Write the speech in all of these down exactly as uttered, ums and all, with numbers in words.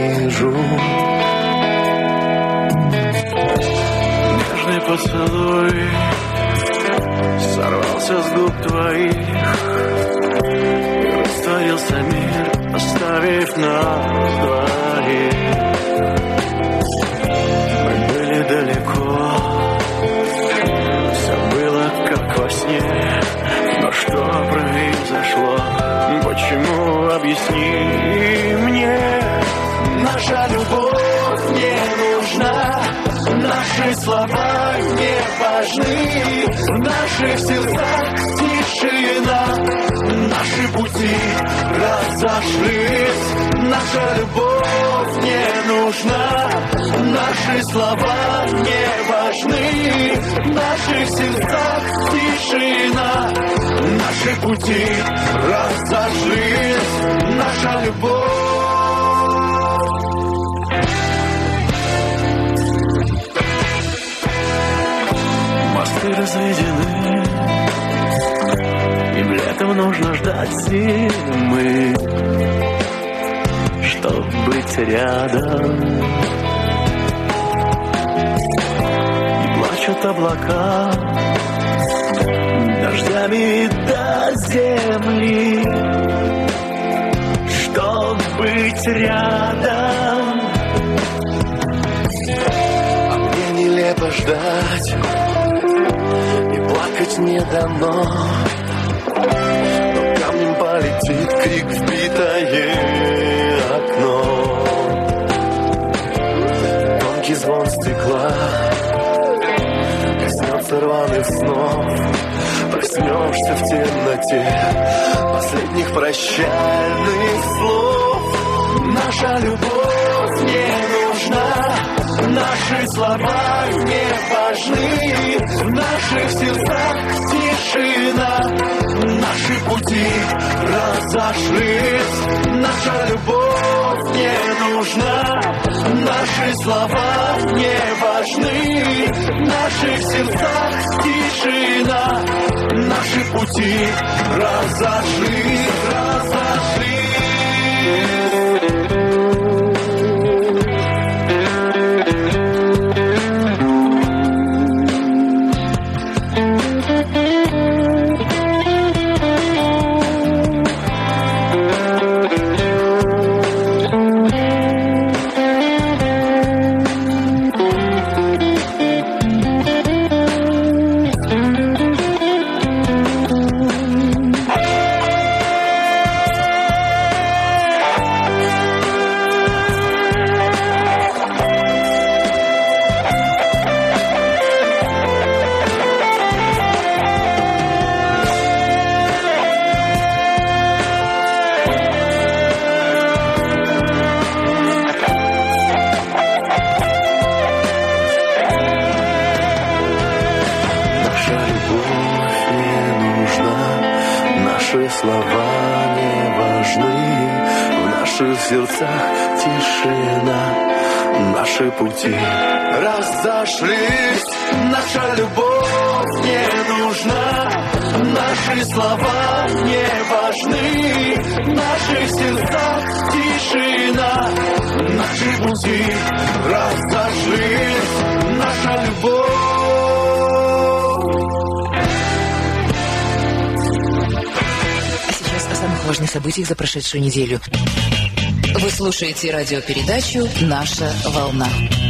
вижу. Нежный поцелуй сорвался с губ твоих, и растворился мир, оставив нас двоих. Мы были далеко, все было как во сне. Но что произошло? Почему? Объясни мне. Наша любовь не нужна, наши слова не важны. В наших сердцах тишина, наши пути разошлись. Наша любовь не нужна, наши слова не важны. В наших сердцах тишина, наши пути разошлись. Наша любовь. Мосты разведены, им летом нужно ждать зимы, чтоб быть рядом. И плачут облака дождями до земли, чтоб быть рядом. А мне нелепо ждать, плакать не дано, но камнем полетит крик в битое окно. Тонкий звон стекла коснется рваных снов. Проснешься в темноте последних прощальных слов. Наша любовь не нужна, наши слова не важны. В наших сердцах тишина, наши пути разошлись. Наша любовь не нужна, наши слова не важны. В наших сердцах тишина, наши пути разошлись, разошлись. Слова не важны, в наших сердцах тишина, наши пути разошлись. Наша любовь не нужна, наши слова не важны. В наших сердцах тишина, наши пути разошлись. Наша любовь. Самых важных событиях за прошедшую неделю. Вы слушаете радиопередачу «Наша волна».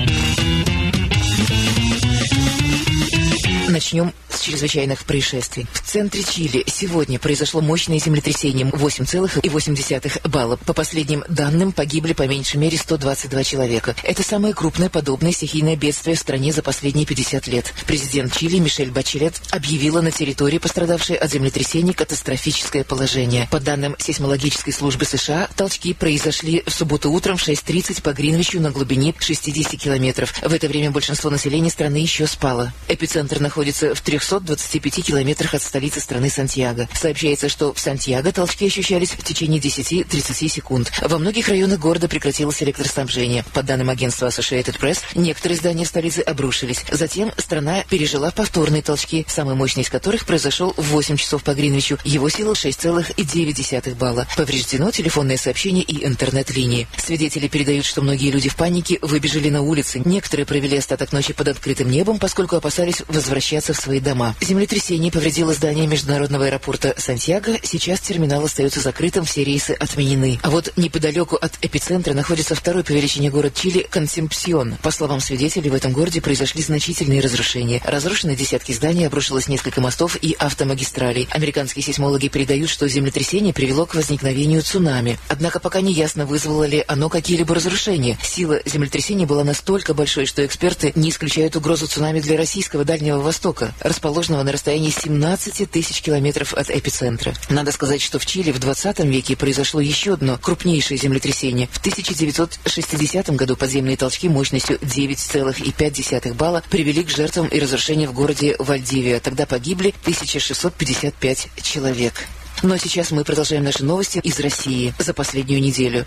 Начнем с чрезвычайных происшествий. В центре Чили сегодня произошло мощное землетрясение восемь целых восемь десятых балла. По последним данным, погибли по меньшей мере сто двадцать два человека. Это самое крупное подобное стихийное бедствие в стране за последние пятьдесят лет. Президент Чили Мишель Бачелет объявила на территории, пострадавшей от землетрясения, катастрофическое положение. По данным сейсмологической службы США, толчки произошли в субботу утром в шесть тридцать по Гринвичу на глубине шестьдесят километров. В это время большинство населения страны еще спало. Эпицентр находится в трехстах трехсот двадцати пяти километрах от столицы страны Сантьяго. Сообщается, что в Сантьяго толчки ощущались в течение десяти-тридцати секунд. Во многих районах города прекратилось электроснабжение. По данным агентства Associated Press, некоторые здания столицы обрушились. Затем страна пережила повторные толчки, самый мощный из которых произошел в восемь часов по Гринвичу. Его сила шесть целых девять десятых балла. Повреждено телефонное сообщение и интернет-линии. Свидетели передают, что многие люди в панике выбежали на улицы. Некоторые провели остаток ночи под открытым небом, поскольку опасались возвращаться в свои дома. Землетрясение повредило здание международного аэропорта Сантьяго. Сейчас терминал остается закрытым, все рейсы отменены. А вот неподалеку от эпицентра находится второй по величине город Чили Консепсьон. По словам свидетелей, в этом городе произошли значительные разрушения. Разрушены десятки зданий, обрушилось несколько мостов и автомагистралей. Американские сейсмологи передают, что землетрясение привело к возникновению цунами. Однако пока не ясно, вызвало ли оно какие-либо разрушения. Сила землетрясения была настолько большой, что эксперты не исключают угрозу цунами для российского Дальнего Востока, расположенного на расстоянии семнадцати тысяч километров от эпицентра. Надо сказать, что в Чили в двадцатом веке произошло еще одно крупнейшее землетрясение. В тысяча девятьсот шестидесятом году подземные толчки мощностью девять целых пять десятых балла привели к жертвам и разрушению в городе Вальдивия. Тогда погибли тысяча шестьсот пятьдесят пять человек. Но сейчас мы продолжаем наши новости из России за последнюю неделю.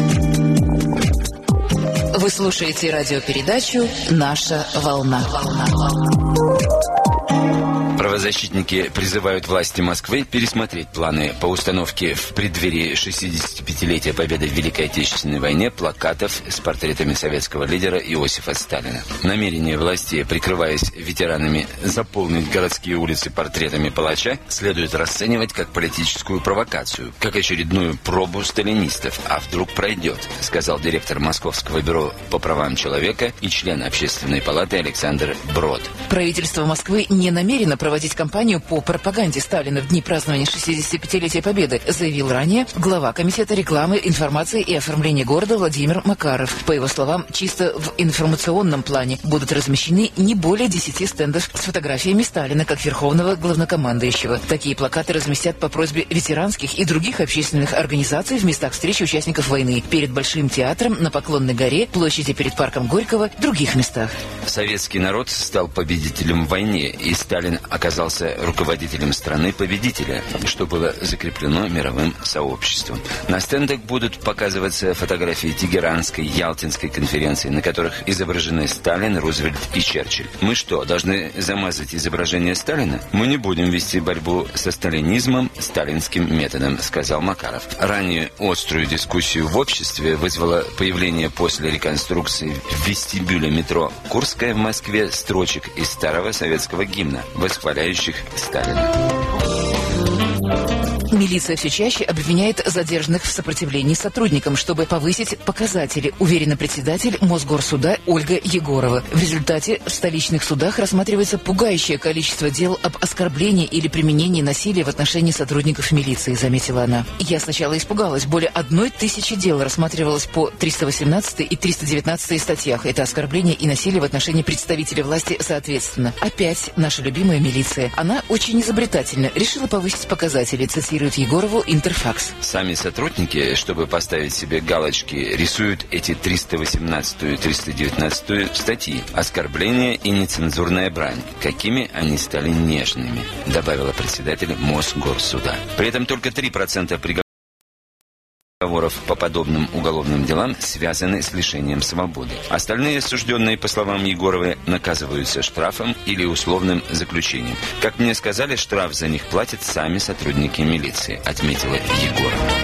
Вы слушаете радиопередачу «Наша волна». Правозащитники призывают власти Москвы пересмотреть планы по установке в преддверии шестидесятипятилетия победы в Великой Отечественной войне плакатов с портретами советского лидера Иосифа Сталина. Намерение власти, прикрываясь ветеранами, заполнить городские улицы портретами палача, следует расценивать как политическую провокацию, как очередную пробу сталинистов. А вдруг пройдет, сказал директор Московского бюро по правам человека и член Общественной палаты Александр Брод. Правительство Москвы не намерено проводить кампанию по пропаганде Сталина в дни празднования шестидесятипятилетия Победы, заявил ранее глава Комитета рекламы, информации и оформления города Владимир Макаров. По его словам, чисто в информационном плане будут размещены не более десяти стендов с фотографиями Сталина как верховного главнокомандующего. Такие плакаты разместят по просьбе ветеранских и других общественных организаций в местах встречи участников войны, перед Большим театром, на Поклонной горе, площади перед парком Горького, других местах. Советский народ стал победителем в войне, и Сталин оказался руководителем страны-победителя, что было закреплено мировым сообществом. На стендах будут показываться фотографии Тегеранской, Ялтинской конференции, на которых изображены Сталин, Рузвельт и Черчилль. Мы что, должны замазать изображение Сталина? Мы не будем вести борьбу со сталинизмом сталинским методом, сказал Макаров. Ранее острую дискуссию в обществе вызвало появление после реконструкции в вестибюле метро Курская в Москве строчек из старого советского гимна, восхваляющих Сталина. Милиция все чаще обвиняет задержанных в сопротивлении сотрудникам, чтобы повысить показатели, уверена председатель Мосгорсуда Ольга Егорова. В результате в столичных судах рассматривается пугающее количество дел об оскорблении или применении насилия в отношении сотрудников милиции, заметила она. Я сначала испугалась. Более одной тысячи дел рассматривалось по триста восемнадцатой и триста девятнадцатой статьях. Это оскорбление и насилие в отношении представителей власти соответственно. Опять наша любимая милиция. Она очень изобретательна. Решила повысить показатели, цитирует Егорову Интерфакс. Сами сотрудники, чтобы поставить себе галочки, рисуют эти триста восемнадцатую и триста девятнадцатую статьи. Оскорбление и нецензурная брань. Какими они стали нежными, добавила председатель Мосгорсуда. При этом только три процента приговоров по подобным уголовным делам связаны с лишением свободы. Остальные осужденные, по словам Егоровой, наказываются штрафом или условным заключением. Как мне сказали, штраф за них платят сами сотрудники милиции, отметила Егорова.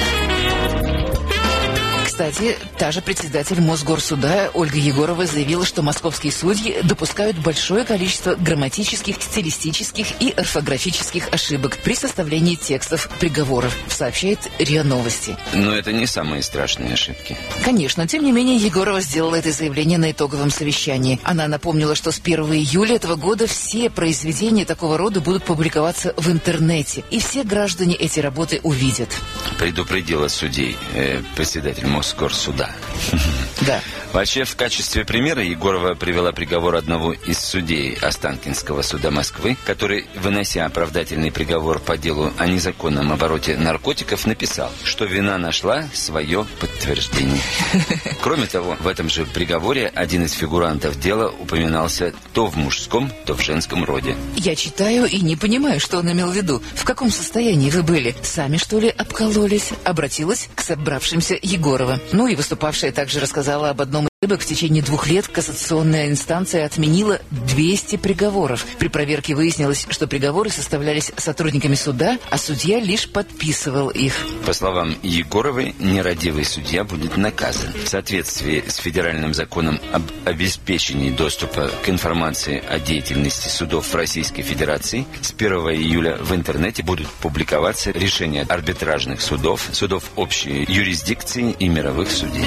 Кстати, та же председатель Мосгорсуда Ольга Егорова заявила, что московские судьи допускают большое количество грамматических, стилистических и орфографических ошибок при составлении текстов приговоров, сообщает РИА Новости. Но это не самые страшные ошибки. Конечно, тем не менее, Егорова сделала это заявление на итоговом совещании. Она напомнила, что с первого июля этого года все произведения такого рода будут публиковаться в интернете, и все граждане эти работы увидят. Предупредила судей э, председатель Мосгорсуда. Да. Вообще, в качестве примера Егорова привела приговор одного из судей Останкинского суда Москвы, который, вынося оправдательный приговор по делу о незаконном обороте наркотиков, написал, что вина нашла свое подтверждение. Кроме того, в этом же приговоре один из фигурантов дела упоминался то в мужском, то в женском роде. Я читаю и не понимаю, что он имел в виду. В каком состоянии вы были? Сами, что ли, обкололись? Обратилась к собравшимся Егорова. Ну и выступавшая также рассказала об одном из ошибок. В течение двух лет кассационная инстанция отменила двести приговоров. При проверке выяснилось, что приговоры составлялись сотрудниками суда, а судья лишь подписывал их. По словам Егоровой, нерадивый судья будет наказан. В соответствии с федеральным законом об обеспечении доступа к информации о деятельности судов в Российской Федерации, с первого июля в интернете будут публиковаться решения арбитражных судов, судов общей юрисдикции и мировых судей.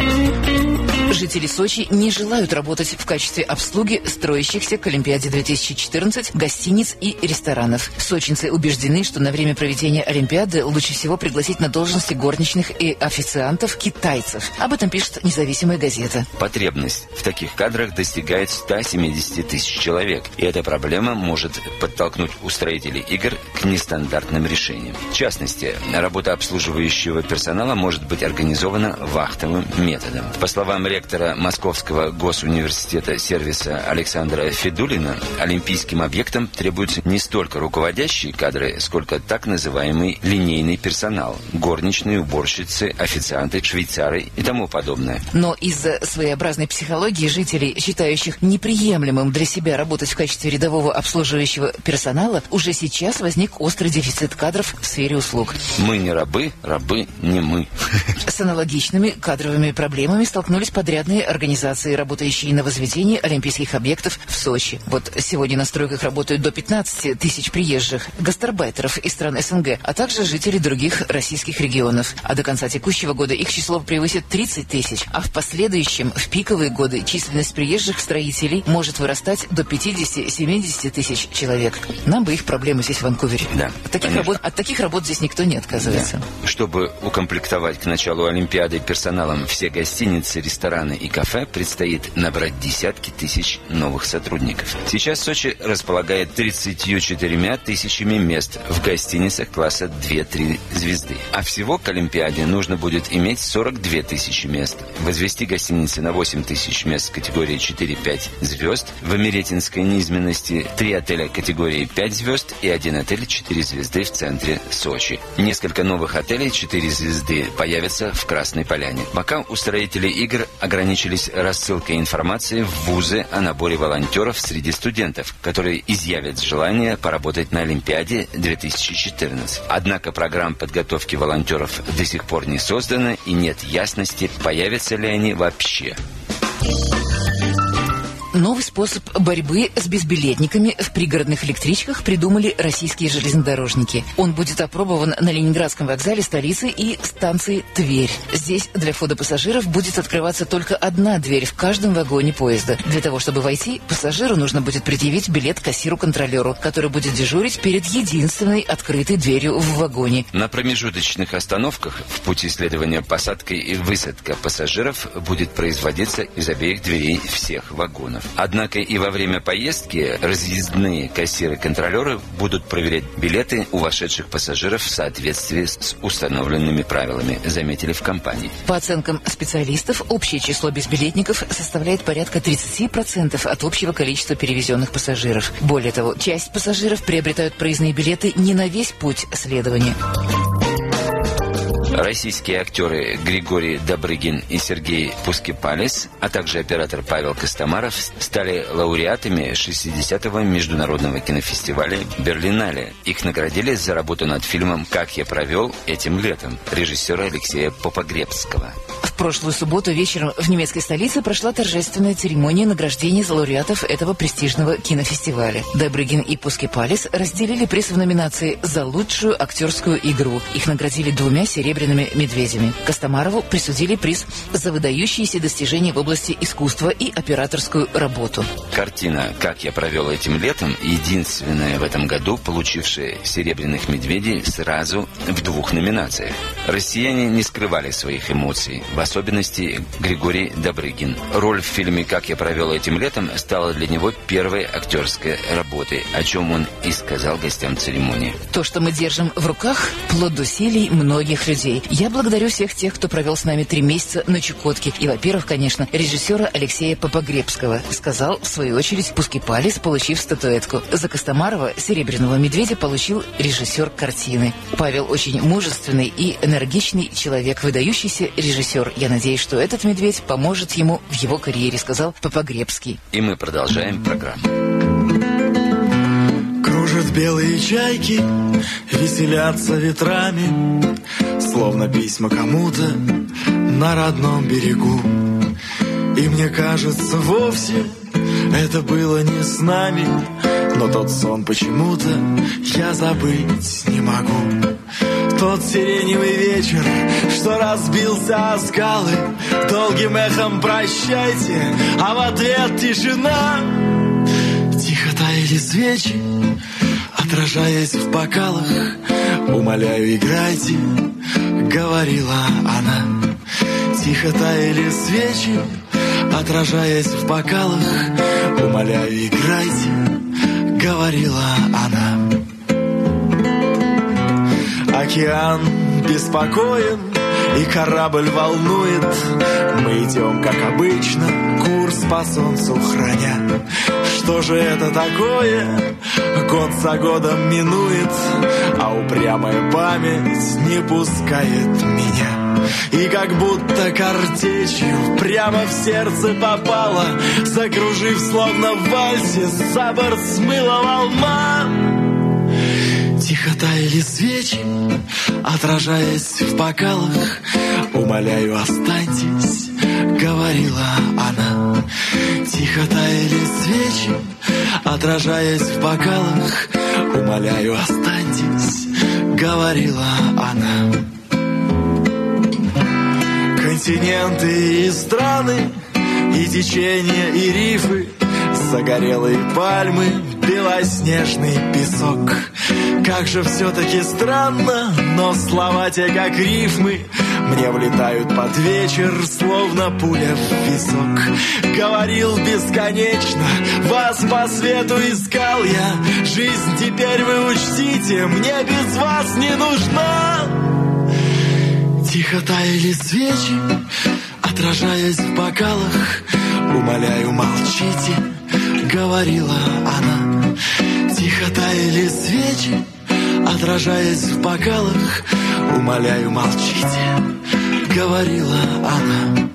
Жители Сочи не желают работать в качестве обслуги строящихся к Олимпиаде две тысячи четырнадцать гостиниц и ресторанов. Сочинцы убеждены, что на время проведения Олимпиады лучше всего пригласить на должности горничных и официантов китайцев. Об этом пишет независимая газета. Потребность в таких кадрах достигает ста семидесяти тысяч человек, и эта проблема может подтолкнуть устроителей игр к нестандартным решениям. В частности, работа обслуживающего персонала может быть организована вахтовым методом. По словам ректора Московского госуниверситета сервиса Александра Федулина, олимпийским объектам требуются не столько руководящие кадры, сколько так называемый линейный персонал – горничные, уборщицы, официанты, швейцары и тому подобное. Но из-за своеобразной психологии жителей, считающих неприемлемым для себя работать в качестве рядового обслуживающего персонала, уже сейчас возник острый дефицит кадров в сфере услуг. Мы не рабы, рабы не мы. С аналогичными кадровыми проблемами столкнулись подрядные организации, работающие на возведении олимпийских объектов в Сочи. Вот сегодня на стройках работают до пятнадцати тысяч приезжих, гастарбайтеров из стран СНГ, а также жителей других российских регионов. А до конца текущего года их число превысит тридцать тысяч, а в последующем, в пиковые годы, численность приезжих строителей может вырастать до пятидесяти-семидесяти тысяч человек. Нам бы их проблемы здесь в Ванкувере. Да, от, таких работ, от таких работ здесь никто не отказывается. Да. Чтобы укомплектовать к началу Олимпиады персоналом все гостиницы, рестораны и кафе, предстоит набрать десятки тысяч новых сотрудников. Сейчас Сочи располагает тридцатью четырьмя тысячами мест в гостиницах класса две-три звезды. А всего к Олимпиаде нужно будет иметь сорок две тысячи мест. Возвести гостиницы на восемь тысяч мест категории четыре-пять звезд. В Амеретинской низменности три отеля категории пять звезд и один отель четыре звезды в центре Сочи. Несколько новых отелей четыре звезды появятся в Красной Поляне. Пока устроители игр ограничились рассылкой информации в вузы о наборе волонтеров среди студентов, которые изъявят желание поработать на Олимпиаде две тысячи четырнадцать. Однако программ подготовки волонтеров до сих пор не создано и нет ясности, появятся ли они вообще. Новый способ борьбы с безбилетниками в пригородных электричках придумали российские железнодорожники. Он будет опробован на Ленинградском вокзале столицы и станции Тверь. Здесь для входа пассажиров будет открываться только одна дверь в каждом вагоне поезда. Для того, чтобы войти, пассажиру нужно будет предъявить билет кассиру-контролеру, который будет дежурить перед единственной открытой дверью в вагоне. На промежуточных остановках в пути следования посадка и высадка пассажиров будет производиться из обеих дверей всех вагонов. Однако и во время поездки разъездные кассиры-контролеры будут проверять билеты у вошедших пассажиров в соответствии с установленными правилами, заметили в компании. По оценкам специалистов, общее число безбилетников составляет порядка тридцати процентов от общего количества перевезенных пассажиров. Более того, часть пассажиров приобретают проездные билеты не на весь путь следования. Российские актеры Григорий Добрыгин и Сергей Пускипалис, а также оператор Павел Костомаров стали лауреатами шестидесятого международного кинофестиваля «Берлинале». Их наградили за работу над фильмом «Как я провел этим летом» режиссера Алексея Попогребского. В прошлую субботу вечером в немецкой столице прошла торжественная церемония награждения лауреатов этого престижного кинофестиваля. Добрыгин и Пускипалис разделили приз в номинации «За лучшую актерскую игру». Их наградили двумя серебряными медведями. Костомарову присудили приз за выдающиеся достижения в области искусства и операторскую работу. Картина «Как я провел этим летом» единственная в этом году, получившая серебряных медведей сразу в двух номинациях. Россияне не скрывали своих эмоций, в особенности Григорий Добрыгин. Роль в фильме «Как я провел этим летом» стала для него первой актерской работой, о чем он и сказал гостям церемонии. То, что мы держим в руках, плод усилий многих людей. Я благодарю всех тех, кто провел с нами три месяца на Чукотке. И, во-первых, конечно, режиссера Алексея Попогребского, сказал, в свою очередь, Пускипалис, получив статуэтку. За Костомарова серебряного медведя получил режиссер картины. Павел очень мужественный и энергичный человек, выдающийся режиссер. Я надеюсь, что этот медведь поможет ему в его карьере, сказал Попогребский. И мы продолжаем программу. Кружат белые чайки, веселятся ветрами, словно письма кому-то на родном берегу. И мне кажется, вовсе это было не с нами, но тот сон почему-то я забыть не могу. Тот сиреневый вечер, что разбился о скалы, долгим эхом прощайте, а в ответ тишина. Тихо таяли свечи, отражаясь в бокалах. Умоляю, играйте, говорила она. Тихо таяли свечи, отражаясь в бокалах. Умоляю, играйте, говорила она. Океан беспокоен, и корабль волнует. Мы идем, как обычно, курс по солнцу храня. Что же это такое? Год за годом минует, а упрямая память не пускает меня. И как будто картечью прямо в сердце попала, закружив словно в вальсе, за борт смыла волна. Тихо таяли свечи, отражаясь в бокалах. Умоляю, останьтесь, говорила она. Тихо таяли свечи, отражаясь в бокалах. Умоляю, останьтесь, говорила она. Континенты и страны, и течения, и рифы, загорелые пальмы, белоснежный песок. Как же все-таки странно, но слова те, как рифмы, мне влетают под вечер, словно пуля в висок. Говорил бесконечно, вас по свету искал я. Жизнь теперь вы учтите, мне без вас не нужна. Тихо таяли свечи, отражаясь в бокалах. Умоляю, молчите, говорила она. Тихо таяли свечи, отражаясь в бокалах. Умоляю, молчите, говорила она.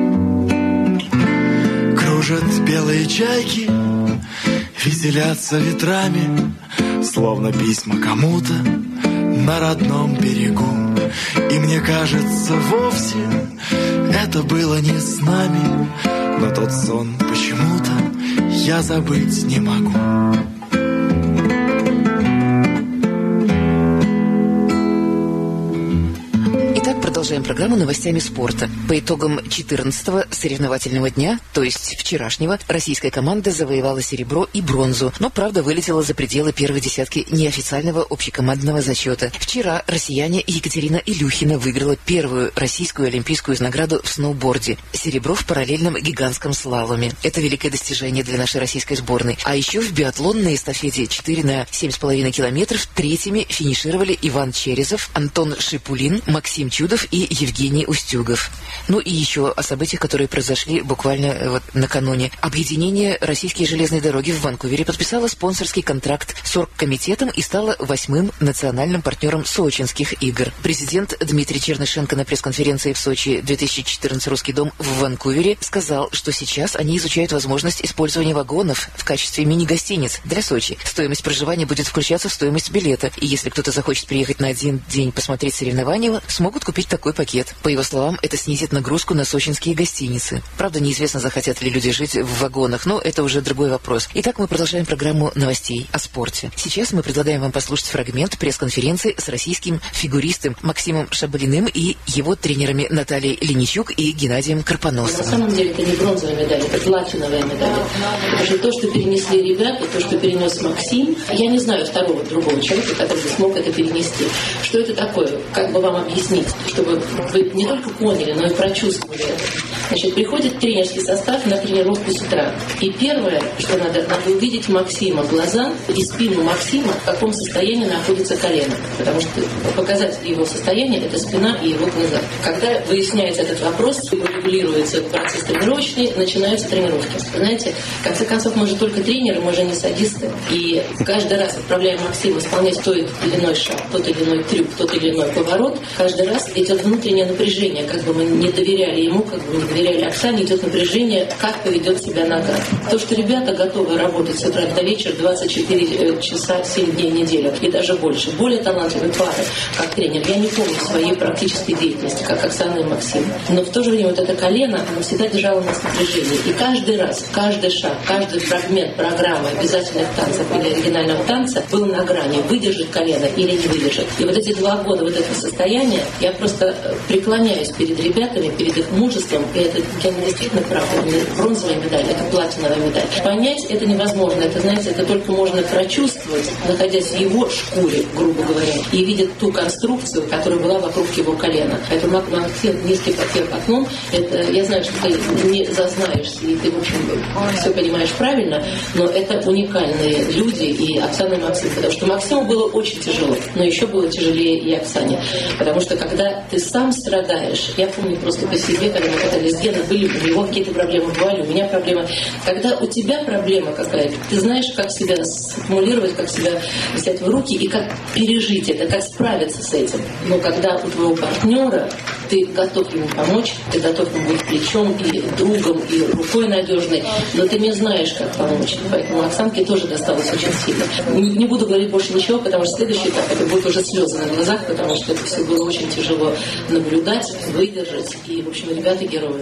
Кружат белые чайки, веселятся ветрами, словно письма кому-то на родном берегу. И мне кажется, вовсе это было не с нами, но тот сон почему-то я забыть не могу. Продолжаем программу новостями спорта. По итогам четырнадцатого соревновательного дня, то есть вчерашнего, российская команда завоевала серебро и бронзу, но, правда, вылетела за пределы первой десятки неофициального общекомандного зачета. Вчера россияне Екатерина Илюхина выиграла первую российскую олимпийскую награду в сноуборде – серебро в параллельном гигантском слаломе. Это великое достижение для нашей российской сборной. А еще в биатлонной эстафете четыре на семь с половиной километров третьими финишировали Иван Черезов, Антон Шипулин, Максим Чудов и Евгений Устюгов. Ну и еще о событиях, которые произошли буквально вот накануне. Объединение «Российские железные дороги» в Ванкувере подписало спонсорский контракт с оргкомитетом и стало восьмым национальным партнером сочинских игр. Президент Дмитрий Чернышенко на пресс-конференции в Сочи две тысячи четырнадцать «Русский дом» в Ванкувере сказал, что сейчас они изучают возможность использования вагонов в качестве мини-гостиниц для Сочи. Стоимость проживания будет включаться в стоимость билета. И если кто-то захочет приехать на один день посмотреть соревнования, смогут купить такой такой пакет. По его словам, это снизит нагрузку на сочинские гостиницы. Правда, неизвестно, захотят ли люди жить в вагонах, но это уже другой вопрос. Итак, мы продолжаем программу новостей о спорте. Сейчас мы предлагаем вам послушать фрагмент пресс-конференции с российским фигуристом Максимом Шабалиным и его тренерами Натальей Линичук и Геннадием Карпоносовым. На самом деле это не бронзовая медаль, это платиновая медаль. Потому что то, что перенесли ребята, то, что перенес Максим, я не знаю второго другого человека, который бы смог это перенести. Что это такое? Как бы вам объяснить, чтобы вы не только поняли, но и прочувствовали это. Значит, приходит тренерский состав на тренировку с утра. И первое, что надо, надо увидеть Максима, глаза и спину Максима, в каком состоянии находится колено. Потому что показатель его состояния – это спина и его глаза. Когда выясняется этот вопрос, регулируется процесс тренировочный, начинаются тренировки. Знаете, в конце концов, мы же только тренеры, мы же не садисты. И каждый раз, отправляя Максима исполнять тот или иной шаг, тот или иной трюк, тот или иной поворот, каждый раз идет внутреннее напряжение. Как бы мы не доверяли ему, как бы не доверяли Оксане, идет напряжение, как поведет себя нога. То, что ребята готовы работать с утра до вечера двадцать четыре часа, семь дней в неделю, и даже больше. Более талантливые пары, как тренер. Я не помню своей практической деятельности, как Оксана и Максим. Но в то же время вот это колено, оно всегда держало нас в напряжении. И каждый раз, каждый шаг, каждый фрагмент программы обязательных танцев или оригинального танца был на грани, выдержит колено или не выдержит. И вот эти два года вот этого состояния, я просто преклоняюсь перед ребятами, перед их мужеством, и это, я не действительно прав, это не бронзовая медаль, это платиновая медаль. Понять это невозможно, это, знаете, это только можно прочувствовать, находясь в его шкуре, грубо говоря, и видеть ту конструкцию, которая была вокруг его колена. Поэтому Максим, низкий подъем окном, это, я знаю, что ты не зазнаешься, и ты, в общем, все понимаешь правильно, но это уникальные люди, и Оксана и Максим, потому что Максиму было очень тяжело, но еще было тяжелее и Оксане, потому что когда ты сам страдаешь, я помню просто по себе, когда мы катались с Геной, были у него какие-то проблемы, бывали, у меня проблемы. Когда у тебя проблема какая-то, ты знаешь, как себя сформулировать, как себя взять в руки и как пережить это, как справиться с этим. Но когда у твоего партнера ты готов ему помочь, ты готов ему быть плечом и другом, и рукой надежной, но ты не знаешь, как помочь. Поэтому Оксанке тоже досталось очень сильно. Не, не буду говорить больше ничего, потому что следующий этап, это будет уже слезы на глазах, потому что это все было очень тяжело наблюдать, выдержать. И, в общем, ребята герои.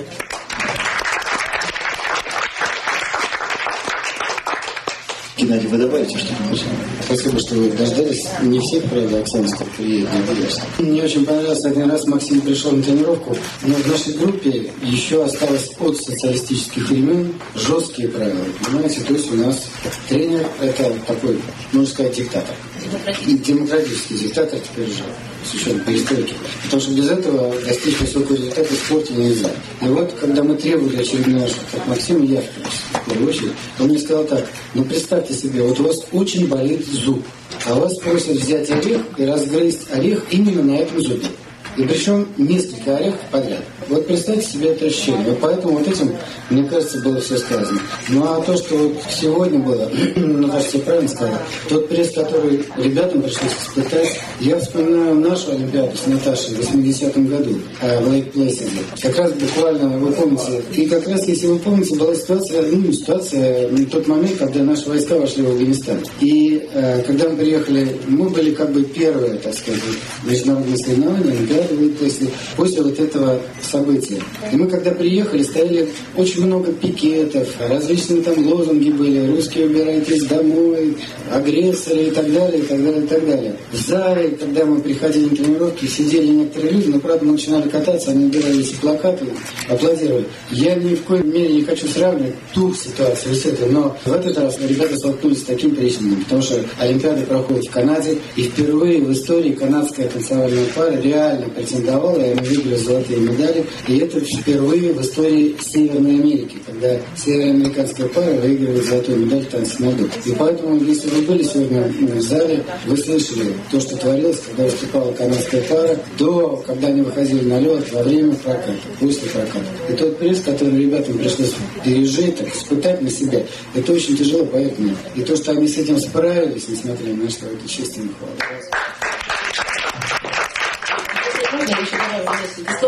Геннадий, вы добавите что-нибудь? Спасибо, что вы дождались. Не всех, правда, Оксана сколько едет, надеюсь. Мне очень понравилось, один раз Максим пришел на тренировку, но в нашей группе еще осталось от социалистических времен жесткие правила. Понимаете, то есть у нас тренер – это такой, можно сказать, диктатор. Демократический диктатор теперь уже, с учетом перестройки. Потому что без этого достичь высокого результата в спорте нельзя. И вот, когда мы требовали очередной раз от Максима, я в первую очередь, он мне сказал так: ну представьте себе, вот у вас очень болит зуб, а вас просят взять орех и разгрызть орех именно на этом зубе. И причем несколько орехов подряд. Вот представьте себе это ощущение. Вот поэтому вот этим, мне кажется, было все сказано. Ну а то, что вот сегодня было, ну, кажется, я правильно сказал, тот пресс, который ребятам пришлось испытать, я вспоминаю нашу Олимпиаду с Наташей в восьмидесятом году в Лейк-Плейсиде. Как раз буквально, вы помните, и как раз, если вы помните, была ситуация, ну, ситуация, в тот момент, когда наши войска вошли в Афганистан. И э, когда мы приехали, мы были как бы первые, так сказать, международные соревнования, Олимпиады, Лейк-Плейсиде, после вот этого события. И мы, когда приехали, стояли очень много пикетов, различные там лозунги были: русские, убирайтесь домой, агрессоры и так далее, и так далее, и так далее. В зале, когда мы приходили на тренировки, сидели некоторые люди, но, правда, мы начинали кататься, они убирали эти плакаты, аплодировали. Я ни в коей мере не хочу сравнивать ту ситуацию с этой, но в этот раз ребята столкнулись с таким прессингом, потому что Олимпиада проходит в Канаде, и впервые в истории канадская танцевальная пара реально претендовала, и они выиграли золотые медали. И это впервые в истории Северной Америки, когда североамериканская пара выигрывает золотую медаль в танце на льду. И поэтому, если вы были сегодня в зале, вы слышали то, что творилось, когда выступала канадская пара, до, когда они выходили на лед, во время проката, после проката. И тот пресс, который ребятам пришлось пережить, так, испытать на себе, это очень тяжело, поверьте мне. И то, что они с этим справились, несмотря ни на что, это честно не хватит.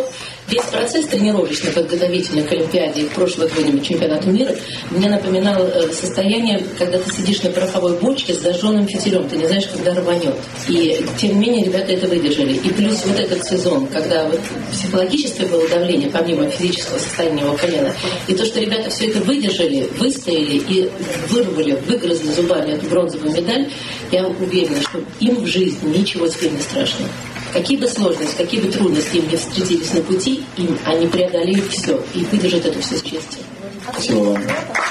Весь процесс тренировочный, подготовительный к Олимпиаде и к прошлому году чемпионату мира мне напоминал состояние, когда ты сидишь на пороховой бочке с зажженным фитилем, ты не знаешь, когда рванет. И тем не менее ребята это выдержали. И плюс вот этот сезон, когда вот психологическое было давление, помимо физического состояния его колена, и то, что ребята все это выдержали, выстояли и вырвали, выгрызли зубами эту бронзовую медаль, я уверена, что им в жизни ничего теперь не страшно. Какие бы сложности, какие бы трудности им не встретились на пути, им они преодолеют все и выдержат это все с честью. Спасибо вам.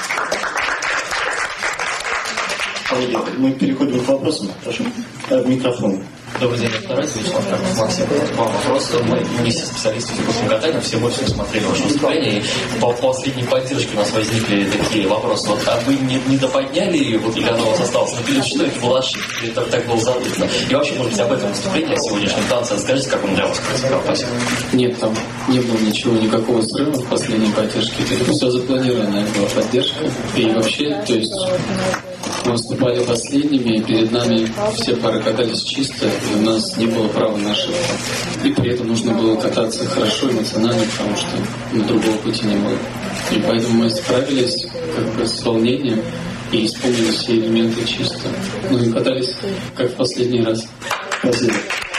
Коллеги, мы переходим к вопросам. Прошу. Микрофон. Добрый день, доктор Вячеслав Карпов, Максим. Вам вопрос. Мы вместе специалисты физического катания все больше смотрели ваше выступление. И по последней поддержке у нас возникли такие вопросы. Вот, а вы не, не доподняли, вот, или оно у вас осталось? Ну, или что это была ошибка? Или это так было задумано? И вообще, может быть, об этом выступлении, о сегодняшнем танце. Расскажите, как он для вас происходил. Спасибо. Нет, там не было ничего, никакого срыва в последней поддержке. Это все запланированная была поддержка. И вообще, то есть... Мы выступали последними, и перед нами все пары катались чисто, и у нас не было права на ошибку. И при этом нужно было кататься хорошо, эмоционально, потому что ну, другого пути не было. И поэтому мы справились как бы с волнением и исполнили все элементы чисто. Ну и катались как в последний раз. Спасибо.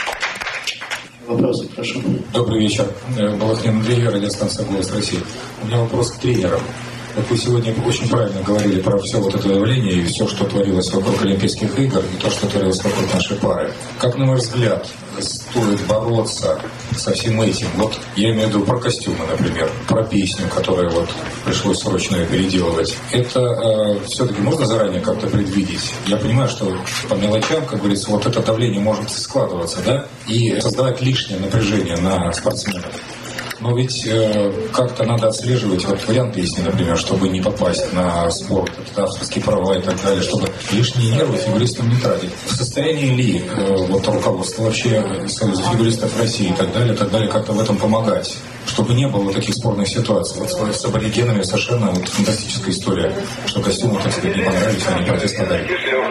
Вопросы, прошу. Добрый вечер. Балахнин Андрей, радиостанция «Голос России». У меня вопрос к тренерам. Вот вы сегодня очень правильно говорили про все вот это явление и все, что творилось вокруг Олимпийских игр, и то, что творилось вокруг нашей пары. Как, на мой взгляд, стоит бороться со всем этим? Вот я имею в виду про костюмы, например, про песню, которую вот пришлось срочно переделывать. Это э, все-таки можно заранее как-то предвидеть? Я понимаю, что по мелочам, как говорится, вот это давление может складываться, да, и создавать лишнее напряжение на спортсменов. Но ведь э, как-то надо отслеживать вот вариант песни, например, чтобы не попасть на спорт, авторские права и так далее, чтобы лишние нервы фигуристам не тратить. В состоянии ли э, вот руководство вообще Союза фигуристов России и так далее, так далее, как-то в этом помогать, чтобы не было таких спорных ситуаций? Вот с аборигенами совершенно вот фантастическая история, что костюмы, так сказать, не понравились, они протестовали.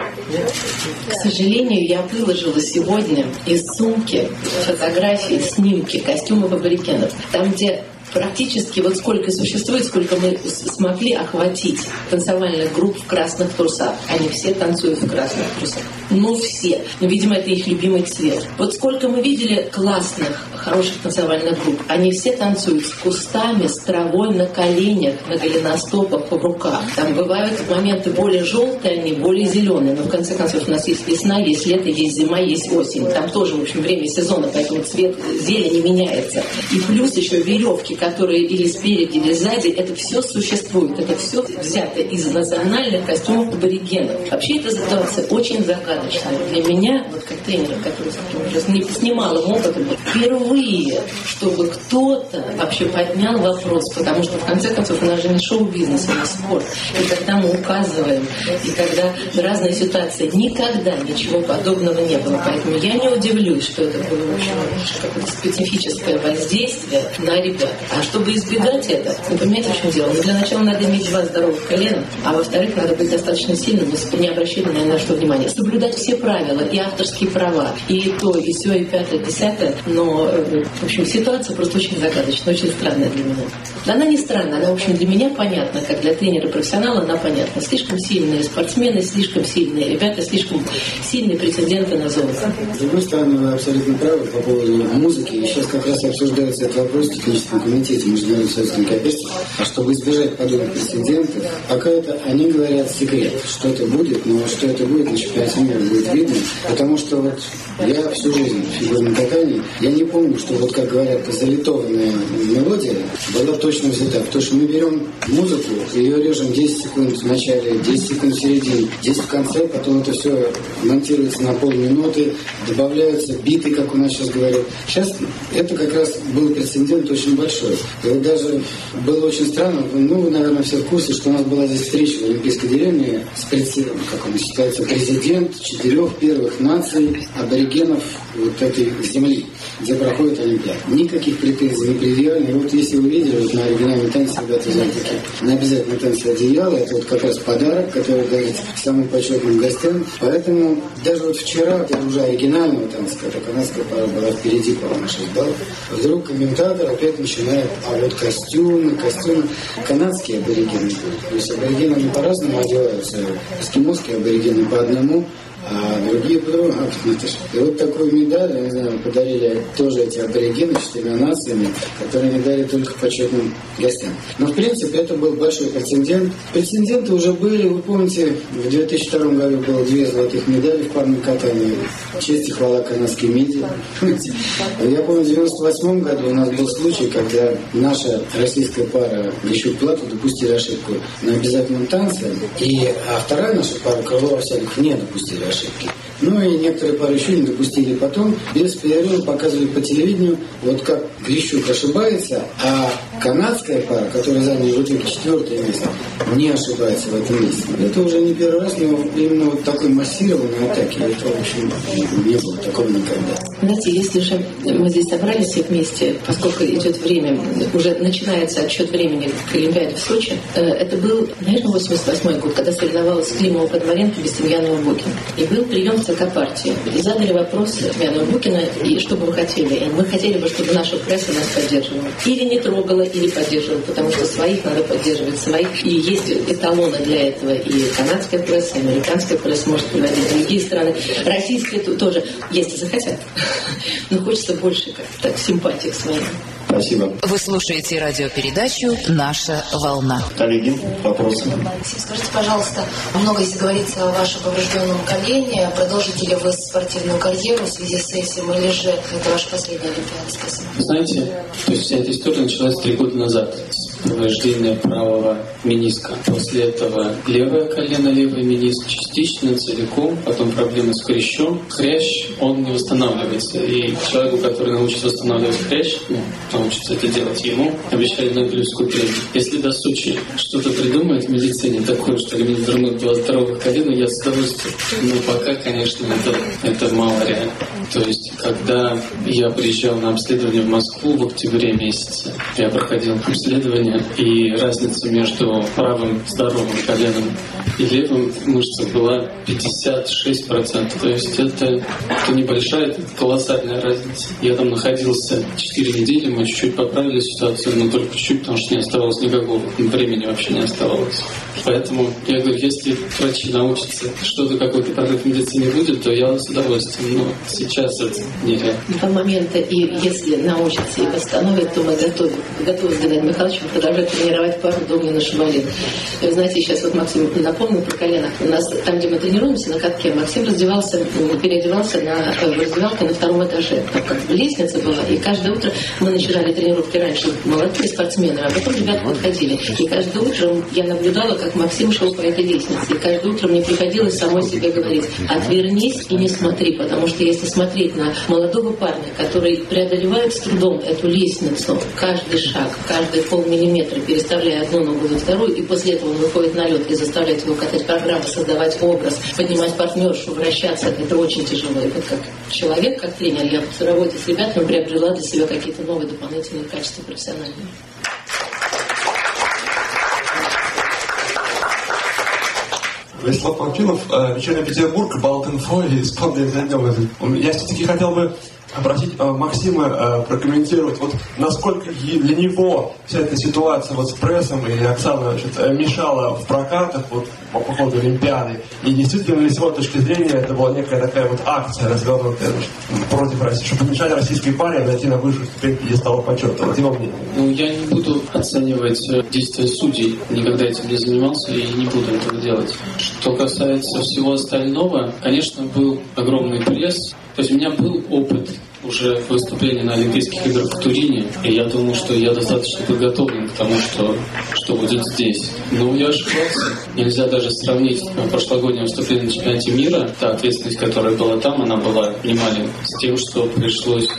К сожалению, я выложила сегодня из сумки фотографии, снимки костюмов аборигенов. Там, где практически вот сколько существует, сколько мы смогли охватить танцевальных групп в красных трусах. Они все танцуют в красных трусах. Ну, все. Но, видимо, это их любимый цвет. Вот сколько мы видели классных, хороших танцевальных групп. Они все танцуют с кустами, с травой на коленях, на голеностопах, в руках. Там бывают моменты более желтые, они более зеленые. Но, в конце концов, у нас есть весна, есть лето, есть зима, есть осень. Там тоже, в общем, время сезона, поэтому цвет зелени меняется. И плюс еще веревки, которые или спереди, или сзади, это все существует. Это все взято из национальных костюмов аборигенов. Вообще эта ситуация очень загадочная. Для меня, вот как тренера, который с немалым опытом, впервые, чтобы кто-то вообще поднял вопрос, потому что, в конце концов, у нас же не шоу-бизнес, у нас спорт. И когда мы указываем, и когда разные ситуации, никогда ничего подобного не было. Поэтому я не удивлюсь, что это было, в общем, какое-то специфическое воздействие на ребят. А чтобы избегать это, вы понимаете, в чем дело? Ну, для начала надо иметь два здоровых колена, а во-вторых, надо быть достаточно сильным, если не обращали на что внимание. Соблюдать все правила, и авторские права, и то, и все, и пятое, и десятое. Но, в общем, ситуация просто очень загадочная, очень странная для меня. Она не странная, она, в общем, для меня понятна, как для тренера-профессионала она понятна. Слишком сильные спортсмены, слишком сильные ребята, слишком сильные претенденты на золото. С другой стороны, вы абсолютно правы по поводу музыки. И сейчас как раз обсуждается этот вопрос в техническом комитете Международного советского кооператива. А чтобы избежать подобных прецедентов, пока это, они говорят, секрет. Что это будет, но что это будет, на чемпионате мира будет видно. Потому что вот я всю жизнь в фигурном катании, я не помню, что вот как говорят, залитованная мелодия была точно взята. Потому что мы берем музыку, ее режем десять секунд в начале, десять секунд в середине, десять в конце, потом это все монтируется на полминуты, добавляются биты, как у нас сейчас говорят. Сейчас это как раз был прецедент очень большой. большой. И вот даже было очень странно, ну, вы, наверное, все в курсе, что у нас была здесь встреча в Олимпийской деревне с председателем, как он считается, президент четырех первых наций аборигенов вот этой земли, где проходит Олимпиада. Никаких претензий не предъявлено. И вот если вы видели, вот на оригинальной танце ребята взяли такие на обязательно танцы одеяла, это вот как раз подарок, который дарит самым почетным гостям. Поэтому даже вот вчера, уже оригинального танца, когда канадская пара была впереди, по-моему, шесть баллов, вдруг комментатор опять начинает, а вот костюмы, костюмы, канадские аборигены. То есть аборигены не по-разному одеваются, эскимосские аборигены по одному, а другие по-другому. И вот такую медаль, я не знаю, подарили тоже эти аборигены четырьмя нациями, которые не дали только почетным гостям. Но, в принципе, это был большой прецедент. Прецеденты уже были, вы помните, в две тысячи втором году было две золотых медали в парном катании. Честь и хвала канадской меди. Я помню, в девяносто восьмом году у нас был случай, когда наша российская пара Лещук-Платов допустили ошибку на обязательном танце, и, а вторая наша пара Крылова-Овсянников не допустили ошибки. Ну и некоторые пары еще не допустили. Потом без перерыва показывали по телевидению, вот как Грищук ошибается, а канадская пара, которая заняла в итоге четвертое место, не ошибается в этом месте. Это уже не первый раз, но именно вот такой массированной атаки, это, в общем, не было такого никогда. Знаете, если же мы здесь собрались все вместе, поскольку идет время, уже начинается отсчет времени к Олимпиаде в Сочи, это был, наверное, восемьдесят восьмой год, когда соревновалась Климова, Подмаренко, Бестемьянова, Букина. И был прием в ЦК партии. И задали вопрос Бестемьянова, Букина, и что бы вы хотели? И мы хотели бы, чтобы наша пресса нас поддерживала. Или не трогала, или поддерживала, потому что своих надо поддерживать, своих. И есть эталоны для этого. И канадская пресса, и американская пресса может приводить, другие страны. Российская тоже, если захотят. Но хочется больше как-то симпатии к своим. Спасибо. Вы слушаете радиопередачу «Наша волна». Коллеги, вопросы? Скажите, пожалуйста, много здесь говорится о вашем поврежденном колене. Продолжите ли вы спортивную карьеру в связи с этим, или же это ваша последняя Олимпиада? Спасибо. Знаете, то есть вся эта история началась три года назад с повреждения правого мениска. После этого левое колено, левый мениск частично, целиком, потом проблемы с хрящом. Хрящ, он не восстанавливается. И человеку, который научится восстанавливать хрящ, ну, научится это делать ему, обещали Нобелевскую премию. Если до Сочи что-то придумают в медицине такое, что элемент вернут до здоровых колен, я с удовольствием. Но пока, конечно, это, это мало реально. То есть, когда я приезжал на обследование в Москву в октябре месяце, я проходил обследование, и разница между правым здоровым коленом и левым мышцей была пятьдесят шесть процентов. То есть, это, это небольшая, это колоссальная разница. Я там находился четыре недели, мы чуть-чуть поправили ситуацию, но только чуть-чуть, потому что не оставалось никакого времени, вообще не оставалось. Поэтому я говорю, если врачи научатся, что-то, какой-то прорыв в медицине будет, то я с удовольствием. Но сейчас это нереально. До момента, и если научатся и восстановят, то мы готовы, готовы с Геннадием Михайловичем продолжать тренировать пару Домнина Шабалин. Вы знаете, сейчас вот Максим напомнил про колено. У нас там, где мы тренируемся, на катке, Максим раздевался, переодевался на, в раздевалке на втором этаже. Там как бы лестница была, и каждое утро мы начинали тренировки раньше молодые спортсмены, а потом ребята подходили. И каждое утро я наблюдала, как Максим шел по этой лестнице. И каждое утро мне приходилось самой себе говорить: отвернись и не смотри, потому что если смотреть на молодого парня, который преодолевает с трудом эту лестницу, каждый шаг, каждый полмиллиметра, переставляя одну ногу на вторую, и после этого он выходит на лед и заставляет его катать программу, создавать образ, поднимать партнершу, вращаться, это очень тяжело. И вот как человек, как тренер, я в работе с ребятами приобрела для себя какие-то новые дополнительные качества профессиональные. Вячеслав Панфилов, «Вечерний Петербург», Балтинфо и «Исполнение за днем». Я все-таки хотел бы попросить Максима прокомментировать, вот насколько для него вся эта ситуация вот с прессом и Оксана, значит, мешала в прокатах вот, по ходу Олимпиады. И действительно ли с его точки зрения это была некая такая вот акция развернутая, значит, против России, чтобы помешать российской паре найти на высшую ступень пьедестала почета? Вот его мнение. Ну, я не буду оценивать действия судей. Никогда этим не занимался и не буду этого делать. Что касается всего остального, конечно, был огромный пресс. То есть у меня был опыт уже выступления на Олимпийских играх в Турине, и я думаю, что я достаточно подготовлен к тому, что, что будет здесь. Но я ошибался. Нельзя даже сравнить прошлогоднее выступление на чемпионате мира, та ответственность, которая была там, она была немаленькой, с тем, что пришлось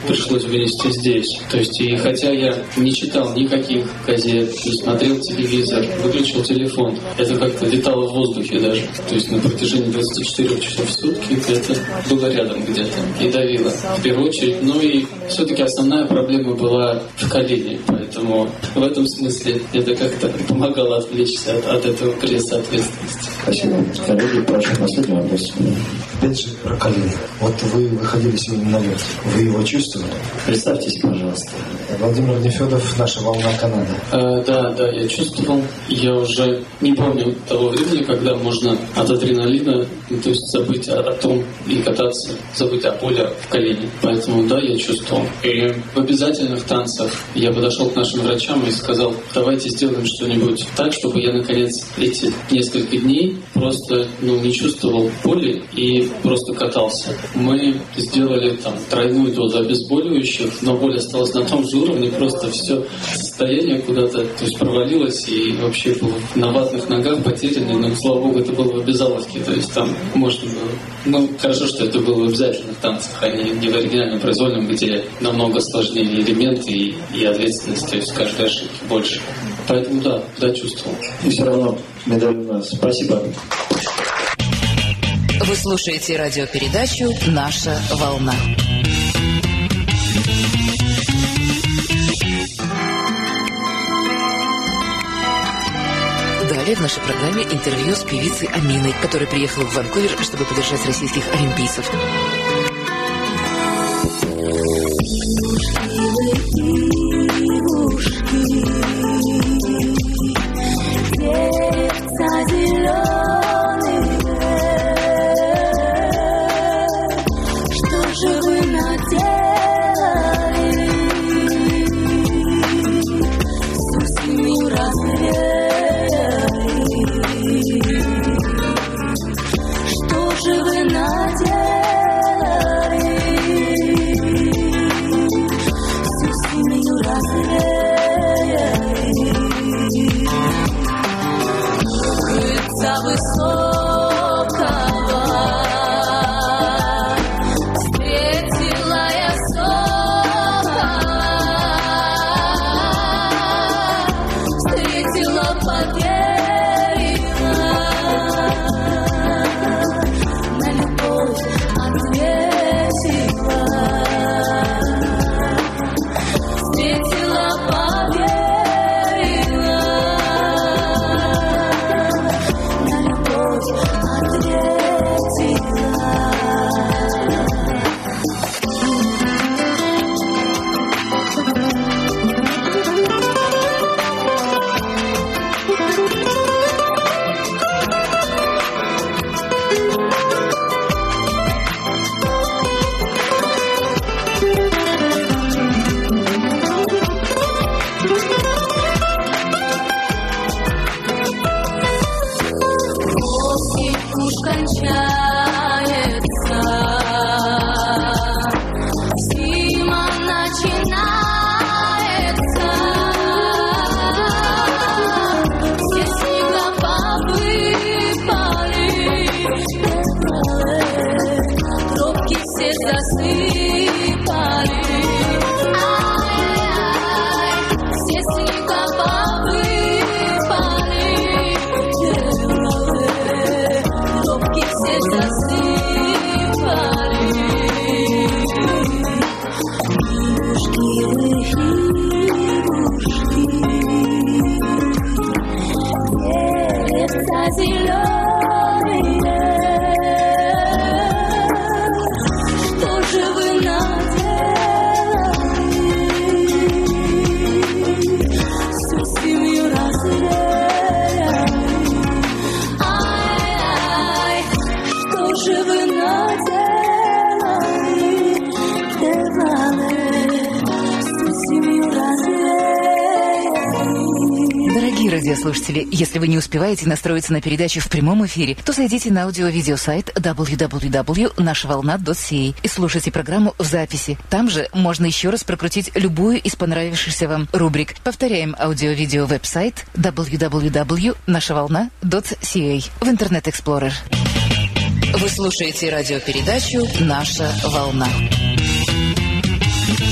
пришлось вынести здесь. То есть, и хотя я не читал никаких газет, не смотрел телевизор, выключил телефон, это как-то витало в воздухе даже. То есть на протяжении двадцати четырёх часов в сутки это было рядом где-то и давило в первую очередь. Ну и все-таки основная проблема была в колене, поэтому в этом смысле это как-то помогало отвлечься от, от этого креста ответственности. Спасибо. Коллеги, прошу последний вопрос. Опять же про колено. Вот вы выходили сегодня на лед. Вы его чувствовали? Представьтесь, пожалуйста. Владимир Нефедов, «Наша волна», Канада. А, да, да, я чувствовал. Я уже не помню того времени, когда можно от адреналина, ну, то есть забыть о, о том и кататься, забыть о боли в колене. Поэтому, да, я чувствовал. И в обязательных танцах я подошел к нашим врачам и сказал, давайте сделаем что-нибудь так, чтобы я, наконец, эти несколько дней просто, ну, не чувствовал боли и просто катался. Мы сделали там тройную дозу обезболивающих, но боль осталась на том же уровне, просто все состояние куда-то, то есть провалилось и вообще был на ватных ногах потерянный, но, слава богу, это было в обязаловке, то есть там можно было... Ну, хорошо, что это было в обязательных танцах, а не, не в оригинальном произвольном, где намного сложнее элементы и, и ответственность, то есть каждой ошибки больше. Поэтому да, да, чувствовал. И все равно медаль у нас. Спасибо. Вы слушаете радиопередачу «Наша волна». Далее в нашей программе интервью с певицей Аминой, которая приехала в Ванкувер, чтобы поддержать российских олимпийцев. Радиослушатели, если вы не успеваете настроиться на передачу в прямом эфире, то зайдите на аудио-видеосайт дабл ю дабл ю дабл ю точка наша волна точка си эй и слушайте программу в записи. Там же можно еще раз прокрутить любую из понравившихся вам рубрик. Повторяем аудио-видео веб-сайт дабл ю дабл ю дабл ю точка наша волна точка си эй в Интернет Эксплорер. Вы слушаете радиопередачу «Наша волна».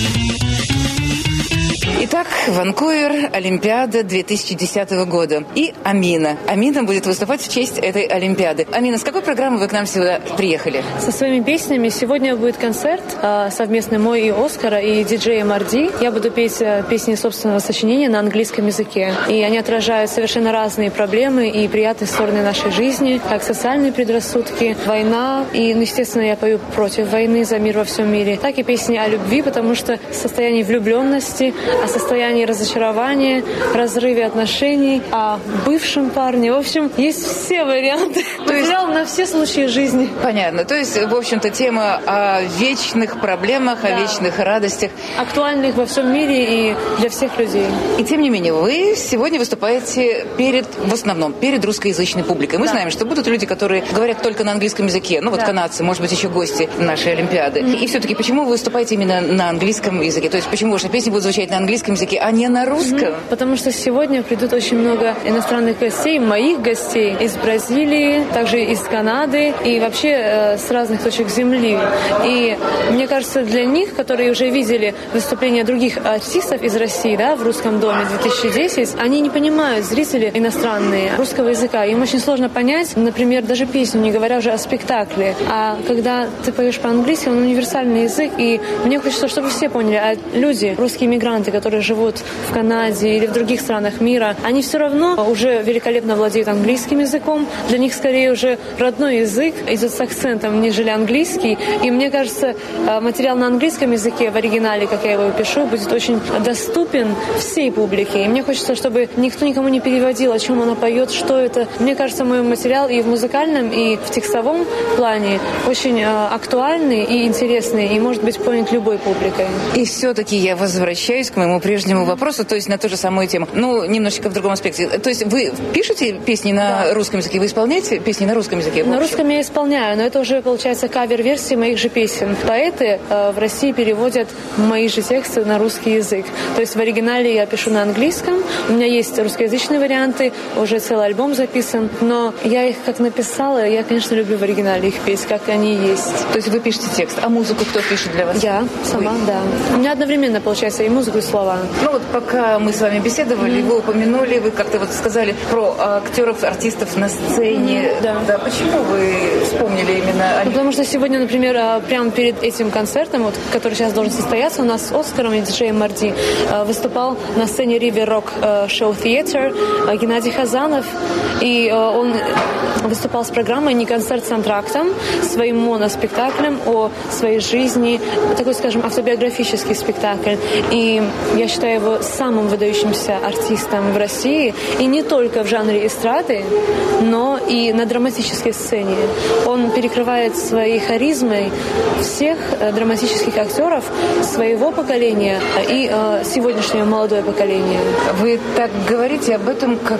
Итак, Ванкувер, Олимпиада две тысячи десятого года. И Амина. Амина будет выступать в честь этой Олимпиады. Амина, с какой программой вы к нам сюда приехали? Со своими песнями. Сегодня будет концерт совместный мой и Оскара, и диджея Марди. Я буду петь песни собственного сочинения на английском языке. И они отражают совершенно разные проблемы и приятные стороны нашей жизни, как социальные предрассудки, война. И, ну, естественно, я пою против войны, за мир во всем мире. Так и песни о любви, потому что состояние влюбленности, о состоянии разочарования, разрыве отношений, о бывшем парне. В общем, есть все варианты. То есть на все случаи жизни. Понятно. То есть, в общем-то, тема о вечных проблемах, да. о вечных радостях. Актуальных во всем мире и для всех людей. И тем не менее, вы сегодня выступаете перед, в основном, перед русскоязычной публикой. Мы да. знаем, что будут люди, которые говорят только на английском языке. Ну, вот да. канадцы, может быть, еще гости нашей Олимпиады. Mm-hmm. И все-таки, почему вы выступаете именно на английском языке? То есть, почему ваши песни будут звучать на английском языке, а не на русском? Mm-hmm. Потому что сегодня придут очень много иностранных гостей, моих гостей из Бразилии, также из Канады и вообще э, с разных точек земли. И мне кажется, для них, которые уже видели выступления других артистов из России, да, в Русском доме две тысячи десять, они не понимают, зрители иностранные, русского языка. Им очень сложно понять, например, даже песню, не говоря уже о спектакле. А когда ты поешь по-английски, он универсальный язык, и мне хочется, чтобы все поняли, а люди, русские мигранты, которые живут в Канаде или в других странах мира, они все равно уже великолепно владеют английским языком. Для них скорее уже родной язык идет с акцентом, нежели английский. И мне кажется, материал на английском языке в оригинале, как я его пишу, будет очень доступен всей публике. И мне хочется, чтобы никто никому не переводил, о чем она поет, что это. Мне кажется, мой материал и в музыкальном, и в текстовом плане очень актуальный и интересный, и может быть понят любой публикой. И все-таки я возвращаюсь к моему прежнему вопросу, то есть на ту же самую тему. Ну, немножечко в другом аспекте. То есть вы пишете песни на да. русском языке? Вы исполняете песни на русском языке? На русском я исполняю, но это уже, получается, кавер-версии моих же песен. Поэты э, в России переводят мои же тексты на русский язык. То есть в оригинале я пишу на английском. У меня есть русскоязычные варианты, уже целый альбом записан. Но я их как написала, я, конечно, люблю в оригинале их петь, как они есть. То есть вы пишете текст, а музыку кто пишет для вас? Я сама, вы? Да. У меня одновременно, получается, и музыку, и слова. Ну вот пока мы с вами беседовали, mm-hmm. вы упомянули, вы как-то вот сказали про актеров, артистов на сцене. Mm-hmm. Да. Да. Почему вы вспомнили именно о них? Потому что сегодня, например, прямо перед этим концертом, вот, который сейчас должен состояться, у нас с Оскаром и диджеем Марди выступал на сцене River Rock Show Theater Геннадий Хазанов. И он выступал с программой «Не концерт с антрактом», своим моноспектаклем о своей жизни, такой, скажем, автобиографический спектакль. И я считаю его самым выдающимся артистом в России. И не только в жанре эстрады, но и на драматической сцене. Он перекрывает своей харизмой всех драматических актеров своего поколения и э, сегодняшнего молодое поколение. Вы так говорите об этом, как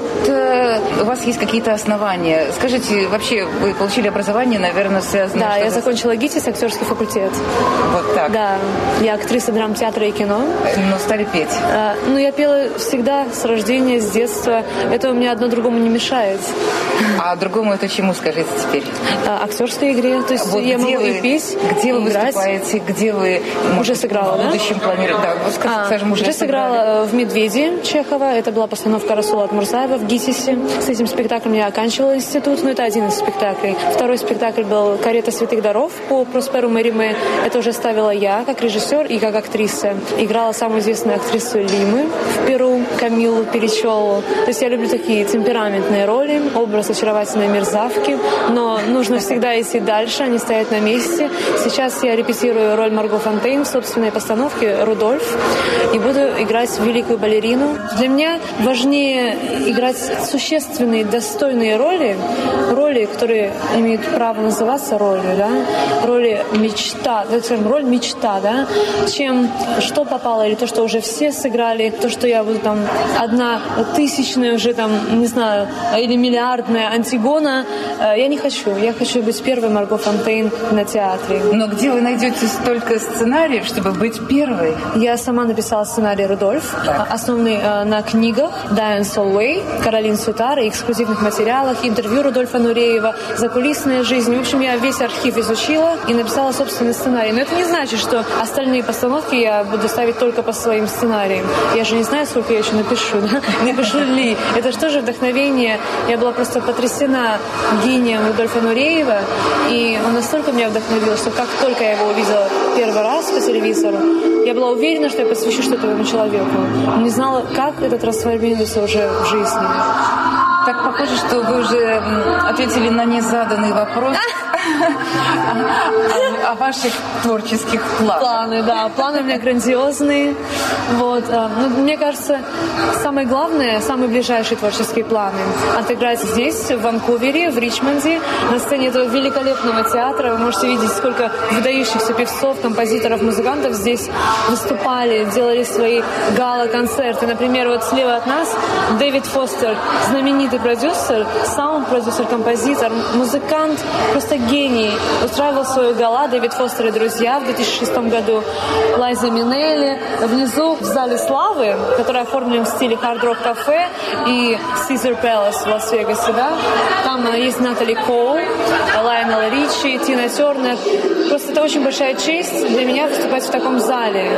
будто у вас есть какие-то основания. Скажите, вообще, вы получили образование, наверное, связанное... Да, я закончила ГИТИС, актерский факультет. Вот так? Да. Я актриса драмтеатра и кино. Но стали петь? А, ну, я пела всегда, с рождения, с детства. Это у меня одно другому не мешает. А другому это чему, скажите теперь? А, актерской игре. То есть вот я могу вы, и петь, где вы играть. Выступаете, где вы... Уже сыграла, в будущем да? планируете? Да, вот, а, скажем, уже, уже сыграла в «Медведе» Чехова. Это была постановка Расула Атмурзаева в ГИТИСе. С этим спектаклем я оканчивала институт, но это один из спектаклей. Второй спектакль был «Карета святых даров» по Просперу Мэриме. Это уже ставила я, как режиссер и как актриса. Играла самую известную актрису Лимы в Перу, Камилу Перечелу. То есть я люблю такие темпераментные роли, образ очаровательной мерзавки, но нужно всегда идти дальше, а не стоять на месте. Сейчас я репетирую роль Марго Фонтейн в собственной постановке «Рудольф» и буду играть великую балерину. Для меня важнее играть существенные, достойные роли, роли, которые имеют право называться ролью, да, роли мечта, так скажем, роль мечта, да, чем что попало, или то, что уже все сыграли, то, что я буду там одна тысячная уже там, не знаю, или миллиардная Антигона. Я не хочу. Я хочу быть первой Марго Фонтейн на театре. Но где вы найдете столько сценариев, чтобы быть первой? Я сама написала сценарий «Рудольф», так. основанный э, на книгах Дайан Солвей, Каролин Сутар и эксклюзивных материалах, интервью Рудольфа Нуреева, закулисная жизнь. В общем, я весь архив изучила и написала собственный сценарий. Но это не значит, что остальные постановки я буду ставить только по по своим сценариям. Я же не знаю, сколько я еще напишу, да? Напишу ли. Это же тоже вдохновение. Я была просто потрясена гением Рудольфа Нуреева, и он настолько меня вдохновил, что как только я его увидела первый раз по телевизору, я была уверена, что я посвящу что-то этому человеку. Не знала, как это трансформируется уже в жизни. Так похоже, что вы уже ответили на незаданный вопрос о ваших творческих планах. Планы, да. Планы у меня грандиозные. Вот. Но мне кажется, самое главное, самые ближайшие творческие планы — отыграть здесь, в Ванкувере, в Ричмонде, на сцене этого великолепного театра. Вы можете видеть, сколько выдающихся певцов, композиторов, музыкантов здесь выступали, делали свои гала-концерты. Например, вот слева от нас Дэвид Фостер, знаменитый продюсер, саунд-продюсер, композитор, музыкант, просто гений. Устраивал свою гала Дэвид Фостер и друзья в две тысячи шестом году. Лайза Минелли. Внизу в зале славы, который оформлен в стиле Hard Rock Cafe и Caesar Palace в Лас-Вегасе, да? Там есть Натали Коул, Лайонел Ричи, Тина Тернер. Просто это очень большая честь для меня выступать в таком зале.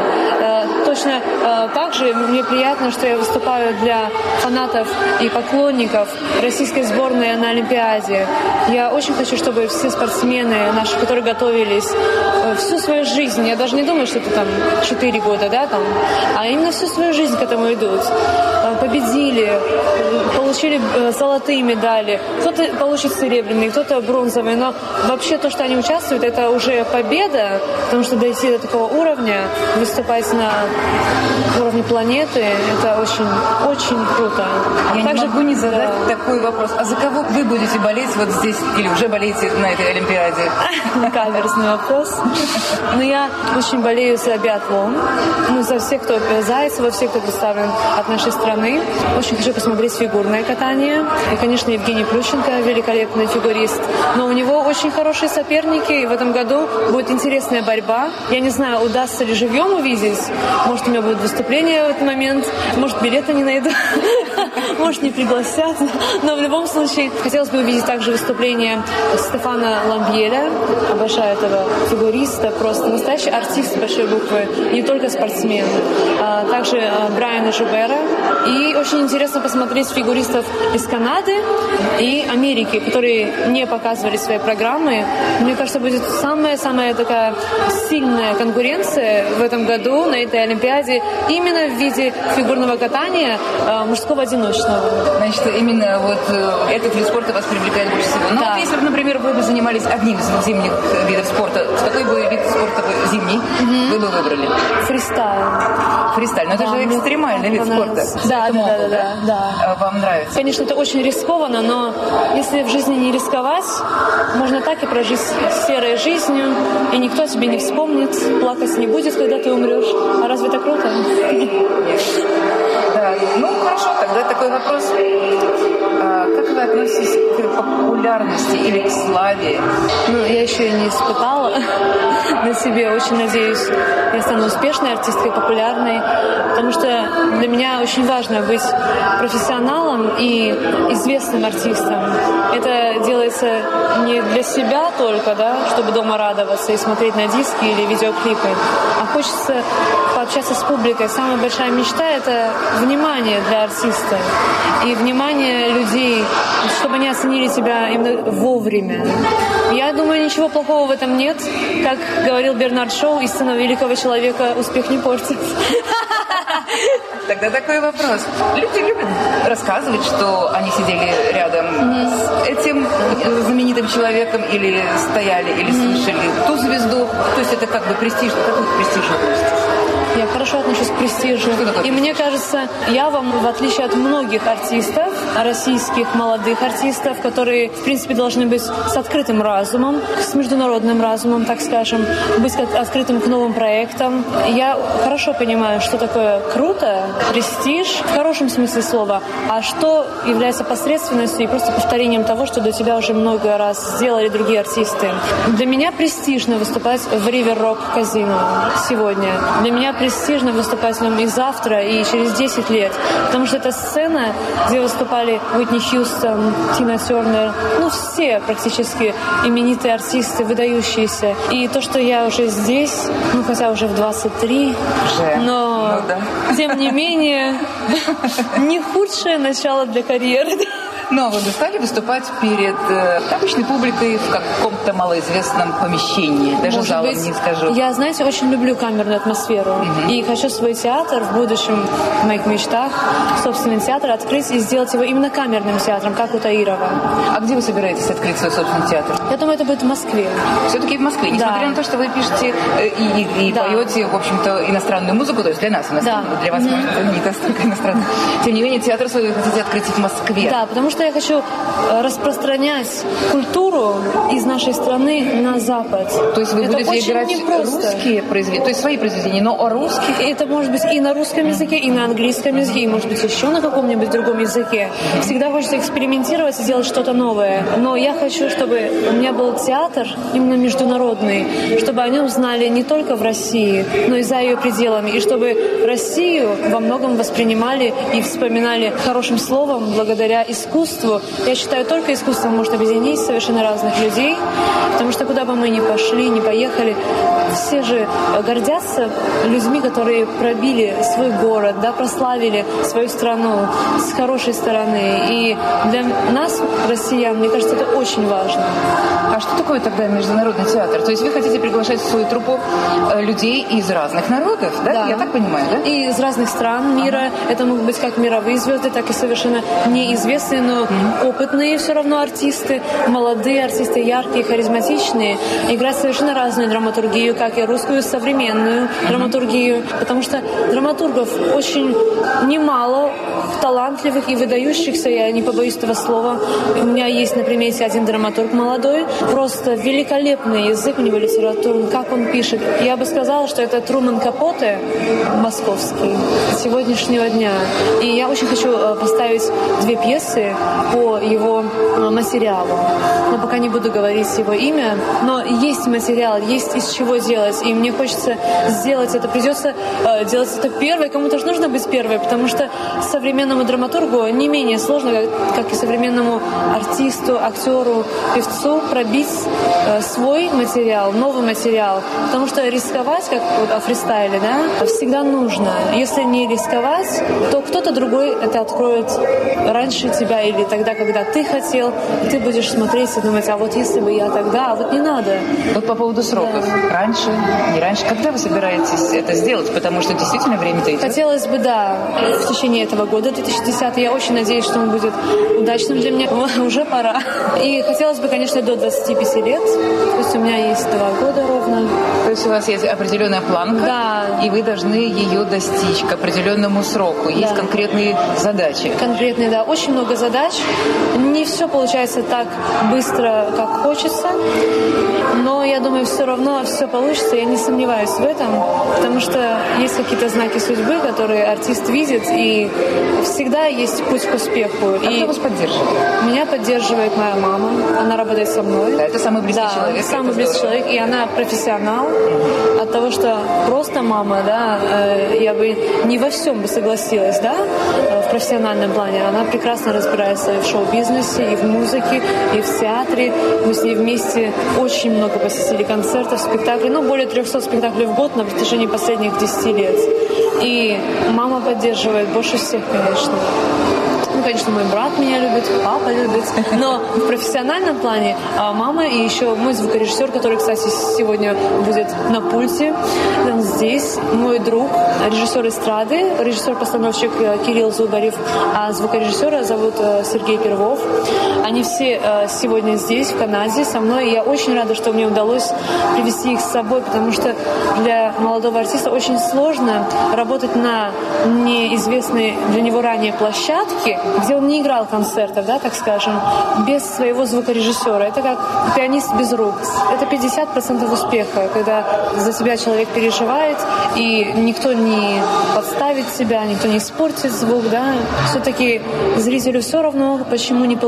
Точно так же мне приятно, что я выступаю для фанатов и поклонников российской сборной на Олимпиаде. Я очень хочу, чтобы все спортсмены наши, которые готовились всю свою жизнь, я даже не думаю, что это там четыре года, да, там, а именно всю свою жизнь к этому идут, победили, получили золотые медали. Кто-то получит серебряные, кто-то бронзовые, но вообще то, что они участвуют, это уже победа, потому что дойти до такого уровня, выступать на уровне планеты, это очень, очень круто. Я Также, не могу не задать да. такой вопрос. А за кого вы будете болеть вот здесь или уже болеете на этой Олимпиаде? Каверзный вопрос. Но я очень болею за биатлон. Ну, за всех, кто Зайцева, всех, кто представлен от нашей страны. Очень хочу посмотреть фигурное катание. И, конечно, Евгений Плющенко, великолепный фигурист. Но у него очень хорошие соперники. И в этом году будет интересная борьба. Я не знаю, удастся ли живьем увидеть. Может, у меня будет выступление в этот момент. Может, билеты не найду. Может, не пригласят. Но в любом случае, хотелось бы увидеть также выступление Стефана Ламбьеля. Обожаю этого фигуриста. Просто настоящий артист с большой буквы. Не только спортсмен. А также Брайана Жубера. И очень интересно посмотреть фигуристов из Канады и Америки, которые не показывали свои программы. Мне кажется, будет самая-самая такая сильная конкуренция в этом году на этой Олимпиаде именно в виде фигурного катания мужского одиночного. Значит, именно вот этот вид спорта вас привлекает больше всего. Ну, да. Вот если бы, например, вы бы занимались одним из зимних видов спорта, какой бы вид спорта зимний mm-hmm. вы бы выбрали? Фристайл. Фристайл. Но это да, же экстремальный вид спорта. Да, да, могут, да, да, да, да. Вам нравится? Конечно, это очень рискованно, но если в жизни не рисковать, можно так и прожить серой жизнью, и никто тебе не вспомнит, плакать не будет, когда ты умрешь. А разве это круто? Да. Ну, хорошо, тогда такой вопрос. А как вы относитесь к популярности или к славе? Ну, я еще и не испытала на себе. Очень надеюсь, я стану успешной артисткой, популярной, потому что для меня очень важно быть профессионалом и известным артистом. Это делается не для себя только, да, чтобы дома радоваться и смотреть на диски или видеоклипы, а хочется пообщаться с публикой. Самая большая мечта — это внимание для артиста и внимание людей, чтобы они оценили тебя именно вовремя. Я думаю, ничего плохого в этом нет. Как говорил Бернард Шоу, истинного великого человека успех не портит. Тогда такой вопрос. Люди любят рассказывать, что они сидели рядом mm-hmm. с этим знаменитым человеком или стояли, или mm-hmm. слышали ту звезду. То есть это как бы престижно. Как вы к престижу относитесь? Я хорошо отношусь к престижу. И мне кажется, я вам, в отличие от многих артистов, российских молодых артистов, которые, в принципе, должны быть с открытым разумом, с международным разумом, так скажем, быть открытым к новым проектам. Я хорошо понимаю, что такое круто, престиж, в хорошем смысле слова, а что является посредственностью и просто повторением того, того, что до тебя уже много раз сделали другие артисты. Для меня престижно выступать в River Rock Casino сегодня. Для меня престижно выступать в нем и завтра, и через десять лет. Потому что это сцена, где выступали Уитни Хьюстон, Тина Тернер, ну все практически именитые артисты, выдающиеся. И то, что я уже здесь, ну хотя уже в двадцать три, уже. но ну, да. тем не менее не худшее начало для карьеры. Но вы бы стали выступать перед э, обычной публикой в каком-то малоизвестном помещении? Даже Может залом быть, не скажу. Я, знаете, очень люблю камерную атмосферу. Mm-hmm. И хочу свой театр в будущем, в моих мечтах, собственный театр открыть и сделать его именно камерным театром, как у Таирова. А где вы собираетесь открыть свой собственный театр? Я думаю, это будет в Москве. Все-таки в Москве. Да. Несмотря на то, что вы пишете э, и, и, и да. поете, в общем-то, иностранную музыку, то есть для нас иностранную, да. для вас, mm-hmm. может, это не настолько иностранно. Тем не менее, театр свой вы хотите открыть в Москве. Да, потому что я хочу распространять культуру из нашей страны на Запад. То есть вы это будете играть непросто. Русские произведения, то есть свои произведения, но русские? Это может быть и на русском языке, и на английском языке, и может быть еще на каком-нибудь другом языке. Всегда хочется экспериментировать и делать что-то новое. Но я хочу, чтобы у меня был театр именно международный, чтобы о нем знали не только в России, но и за ее пределами, и чтобы Россию во многом воспринимали и вспоминали хорошим словом благодаря искусству. Я считаю, только искусство может объединить совершенно разных людей, потому что куда бы мы ни пошли, ни поехали, все же гордятся людьми, которые пробили свой город, да, прославили свою страну с хорошей стороны. И для нас, россиян, мне кажется, это очень важно. А что такое тогда международный театр? То есть вы хотите приглашать в свою труппу людей из разных народов, да? Да. Я так понимаю, да? И из разных стран мира. Ага. Это могут быть как мировые звезды, так и совершенно неизвестные, но mm-hmm. опытные все равно артисты, молодые артисты, яркие, харизматичные, играть совершенно разную драматургию, как и русскую современную mm-hmm. драматургию, потому что драматургов очень немало, талантливых и выдающихся, я не побоюсь этого слова. У меня есть на примете один драматург молодой, просто великолепный язык у него литературный, как он пишет. Я бы сказала, что это Труман Капоте московский сегодняшнего дня. И я очень хочу поставить две пьесы по его материалу. Но пока не буду говорить его имя. Но есть материал, есть из чего делать. И мне хочется сделать это. Придется э, делать это первой. Кому-то же нужно быть первой, потому что современному драматургу не менее сложно, как, как и современному артисту, актеру, певцу пробить э, свой материал, новый материал. Потому что рисковать, как вот о фристайле, да, всегда нужно. Если не рисковать, то кто-то другой это откроет раньше тебя или тогда, когда ты хотел, и ты будешь смотреть и думать, а вот если бы я тогда, а вот не надо. Вот по поводу сроков. Да. Раньше, не раньше. Когда вы собираетесь это сделать? Потому что действительно время-то идет. Хотелось бы, да, в течение этого года, две тысячи десятого. Я очень надеюсь, что он будет удачным для меня. Уже пора. И хотелось бы, конечно, до двадцати пяти лет. То есть у меня есть два года ровно. То есть у вас есть определенная планка, да. и вы должны ее достичь к определенному сроку. Есть да. конкретные задачи. Конкретные, да. Очень много задач. Не все получается так быстро, как хочется. Но я думаю, все равно все получится. Я не сомневаюсь в этом, потому что есть какие-то знаки судьбы, которые артист видит, и всегда есть путь к успеху. А и кто вас поддерживает? Меня поддерживает моя мама. Она работает со мной. Да, это самый близкий да, человек. самый близкий человек, и она профессионал. Mm-hmm. От того, что просто мама, да, э, я бы не во всем бы согласилась, да, в профессиональном плане. Она прекрасно разбирается и в шоу-бизнесе, и в музыке, и в театре. Мы с ней вместе очень много посетили концертов, спектаклей, ну, более трехсот спектаклей в год на протяжении последних десяти лет. И мама поддерживает больше всех, конечно. Ну, конечно, мой брат меня любит, папа любит. Но в профессиональном плане мама и еще мой звукорежиссер, который, кстати, сегодня будет на пульте, он здесь, мой друг, режиссер эстрады, режиссер-постановщик Кирилл Зубарев, а звукорежиссера зовут Сергей Первов. Они все сегодня здесь, в Канаде, со мной. И я очень рада, что мне удалось привести их с собой, потому что для молодого артиста очень сложно работать на неизвестной для него ранее площадке, где он не играл концертов, да, так скажем, без своего звукорежиссера. Это как пианист без рук. Это пятьдесят процентов успеха, когда за тебя человек переживает, и никто не подставит себя, никто не испортит звук, да. Все-таки зрителю все равно, почему не получилось.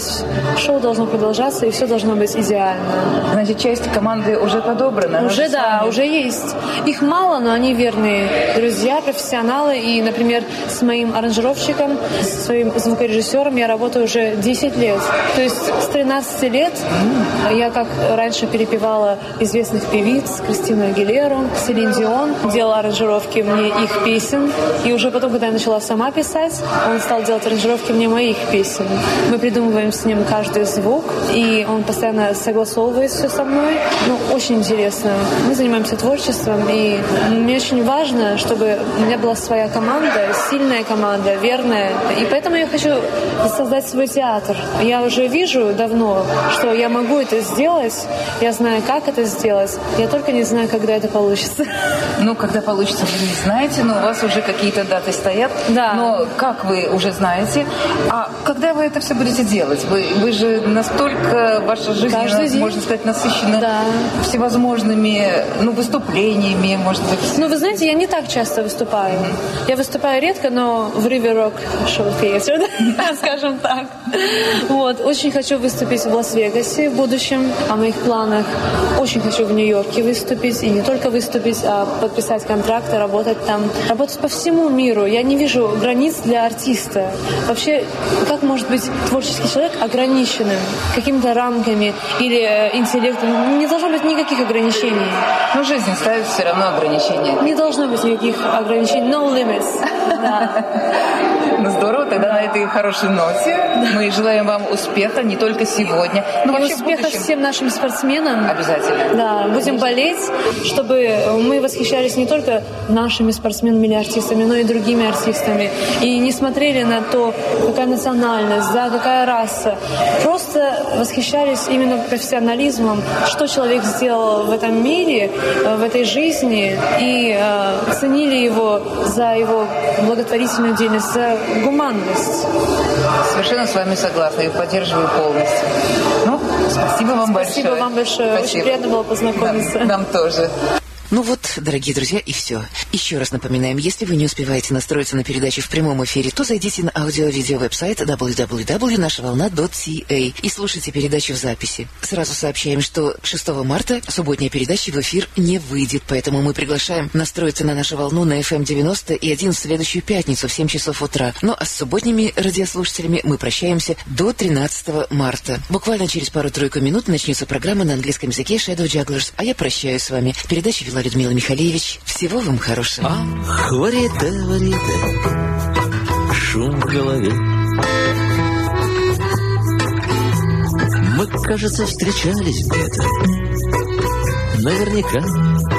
есть шоу должно продолжаться, и все должно быть идеально. Значит, часть команды уже подобрана? Уже, да, сами... уже есть. Их мало, но они верные друзья, профессионалы. И, например, с моим аранжировщиком, с своим звукорежиссером я работаю уже десять лет. То есть с тринадцати лет mm. я, как раньше, перепевала известных певиц, Кристину Агилеру, Селин Дион, делала аранжировки мне их песен. И уже потом, когда я начала сама писать, он стал делать аранжировки мне моих песен. Мы придумываем с ним каждый звук, и он постоянно согласовывает все со мной. Ну, очень интересно. Мы занимаемся творчеством, и мне очень важно, чтобы у меня была своя команда, сильная команда, верная. И поэтому я хочу создать свой театр. Я уже вижу давно, что я могу это сделать. Я знаю, как это сделать. Я только не знаю, когда это получится. Ну, когда получится, вы не знаете, но у вас уже какие-то даты стоят. Да. Но как вы уже знаете? А когда вы это все будете делать? Вы, вы же настолько, ваша жизнь, можно сказать, насыщена да. всевозможными ну, выступлениями, может быть. Ну, вы знаете, я не так часто выступаю. Mm-hmm. Я выступаю редко, но в River Rock Show Theatre, скажем так. Вот. Очень хочу выступить в Лас-Вегасе в будущем, о моих планах. Очень хочу в Нью-Йорке выступить, и не только выступить, а подписать контракты, работать там. Работать по всему миру. Я не вижу границ для артиста. Вообще, как может быть творческий человек ограниченным какими-то рамками или интеллектом? Не должно быть никаких ограничений. Но жизнь ставит все равно ограничения. Не должно быть никаких ограничений. No limits. Да. Ну здорово, тогда на этой хорошей ноте мы желаем вам успеха не только сегодня, но и вообще успеха всем нашим спортсменам. Обязательно. Да, будем болеть, чтобы мы восхищались не только нашими спортсменами или артистами, но и другими артистами. И не смотрели на то, какая национальность, да, какая раса. Просто восхищались именно профессионализмом, что человек сделал в этом мире, в этой жизни, и э, ценили его за его благотворительную деятельность, за гуманность. Совершенно с вами согласна и поддерживаю полностью. Ну, спасибо вам спасибо большое. Спасибо вам большое. Спасибо. Очень приятно было познакомиться. Нам, нам тоже. Ну вот, дорогие друзья, и все. Еще раз напоминаем, если вы не успеваете настроиться на передачу в прямом эфире, то зайдите на аудио-видео веб-сайт дабл ю дабл ю дабл ю точка наша волна точка си эй и слушайте передачу в записи. Сразу сообщаем, что шестого марта субботняя передача в эфир не выйдет, поэтому мы приглашаем настроиться на нашу волну на эф эм девяносто и один в следующую пятницу в семь часов утра. Ну а с субботними радиослушателями мы прощаемся до тринадцатого марта. Буквально через пару-тройку минут начнется программа на английском языке Shadow Jugglers, а я прощаюсь с вами. Передачу вела Людмила Михалевич. Всего вам хорошего. Ах, варите, варите, шум в голове. Мы, кажется, встречались где-то. Наверняка